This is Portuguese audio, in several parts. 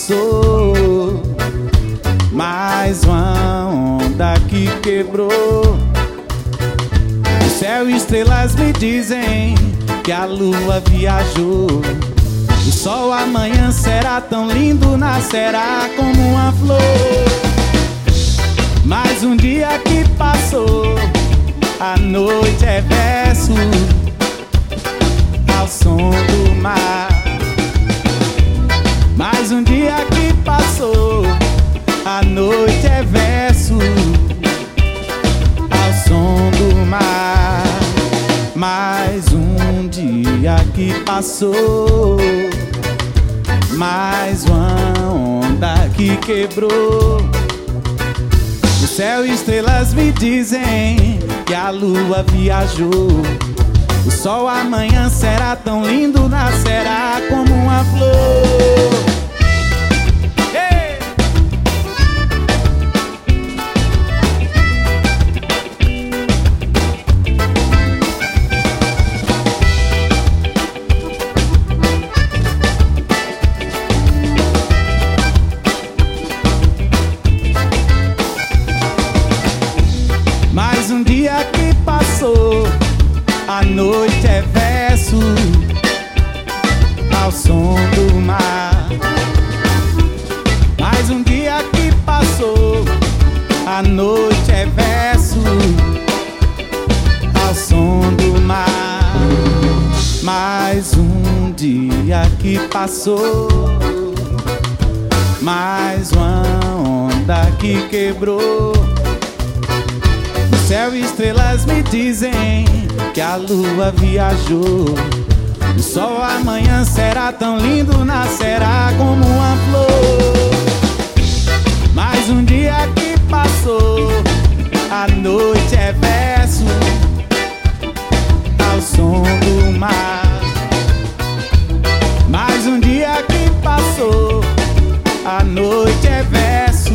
passou, mais uma onda que quebrou. O céu e estrelas me dizem que a lua viajou. O sol amanhã será tão lindo, nascerá como uma flor. Mais um dia que passou, a noite é verso ao som do mar. Mais um dia que passou, a noite é verso ao som do mar. Mais um dia que passou, mais uma onda que quebrou. O céu e estrelas me dizem que a lua viajou. O sol amanhã será tão lindo, nascerá como uma flor. Mais um dia que passou, a noite é verso ao som do mar. Mais um dia que passou, a noite é verso ao som do mar. Mais um dia que passou, mais uma onda que quebrou. O céu e estrelas me dizem que a lua viajou. O sol amanhã será tão lindo, nascerá como uma flor. Mais um dia que passou, a noite é verso ao som do mar. Mais um dia que passou, a noite é verso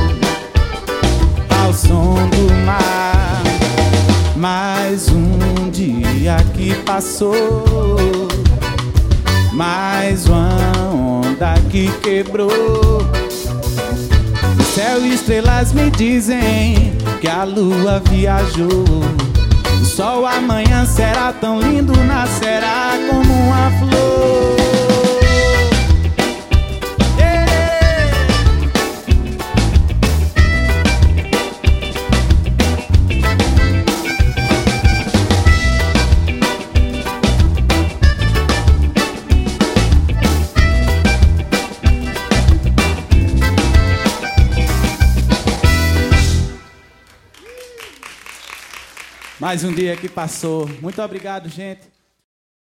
ao som do mar. Mais um dia que passou, mais uma onda que quebrou. O céu e estrelas me dizem que a lua viajou. O sol amanhã será tão lindo, nascerá como uma flor. Mais um dia que passou. Muito obrigado, gente.